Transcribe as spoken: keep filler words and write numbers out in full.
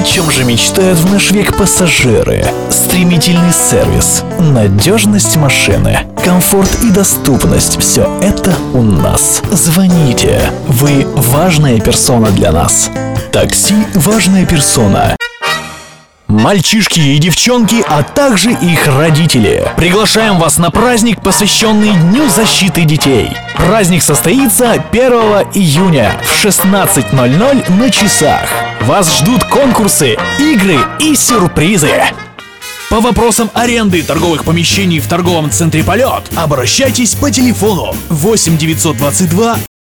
чем же мечтают в наш век пассажиры? Стремительный сервис, надежность машины, комфорт и доступность – все это у нас. Звоните. Вы важная персона для нас. Такси – важная персона. Мальчишки и девчонки, а также их родители. Приглашаем вас на праздник, посвященный Дню защиты детей. Праздник состоится первого июня в шестнадцать ноль ноль на часах. Вас ждут конкурсы, игры и сюрпризы. По вопросам аренды торговых помещений в торговом центре «Полет» обращайтесь по телефону восемь девятьсот двадцать два